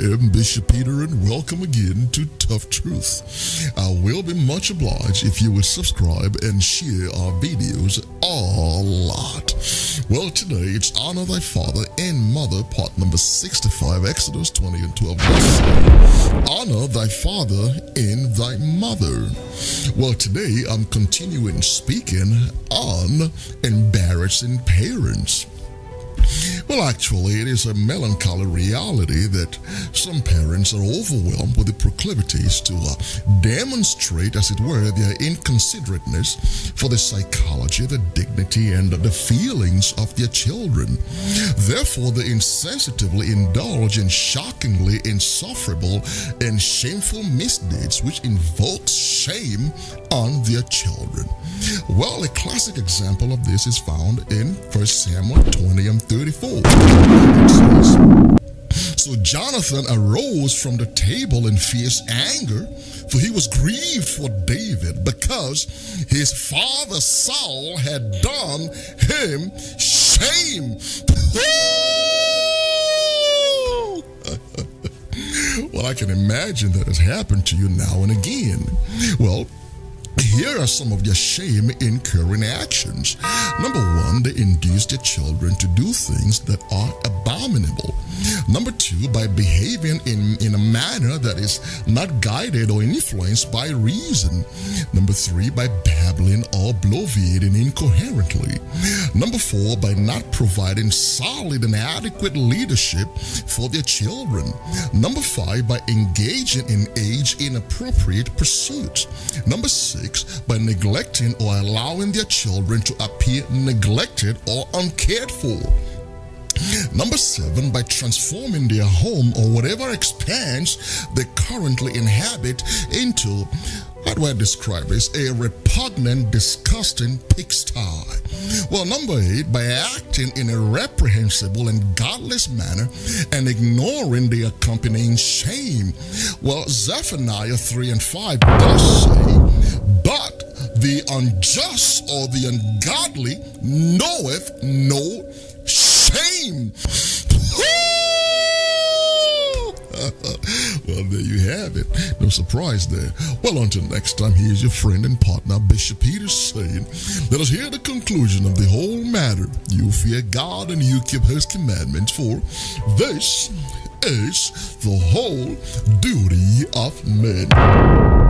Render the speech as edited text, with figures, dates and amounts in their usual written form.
am Bishop Peter, and welcome again to Tough Truth. I will be much obliged if you would subscribe and share our videos a lot. Well, today it's Honor Thy Father and Mother, part number 65, Exodus 20 and 12. Honor thy father and thy mother. Well, today I'm continuing speaking on embarrassing parents. Well, actually, it is a melancholy reality that some parents are overwhelmed with the proclivities to demonstrate, as it were, their inconsiderateness for the psychology, the dignity, and the feelings of their children. Therefore, they insensitively indulge in shockingly insufferable and shameful misdeeds which invokes shame on their children. Well, a classic example of this is found in 1 Samuel 20 and 34. It says, "So Jonathan arose from the table in fierce anger, for he was grieved for David, because his father Saul had done him shame." Well, I can imagine that has happened to you now and again. Well, here are some of their shame-incurring actions. Number one, they induce their children to do things that are abominable. Number two, by behaving in a manner that is not guided or influenced by reason. Number three, by babbling or bloviating incoherently. Number four, by not providing solid and adequate leadership for their children. Number five, by engaging in age-inappropriate pursuits. Number six, by neglecting or allowing their children to appear neglected or uncared for. Number seven, by transforming their home or whatever expanse they currently inhabit into, how do I describe this, a repugnant, disgusting pigsty. Well, number eight, by acting in a reprehensible and godless manner and ignoring the accompanying shame. Well, Zephaniah 3 and 5 does say, "But the unjust or the ungodly knoweth no shame." Well, there you have it. No surprise there. Well, until next time, here's your friend and partner, Bishop Peter, saying, let us hear the conclusion of the whole matter. You fear God and you keep his commandments, for this is the whole duty of men.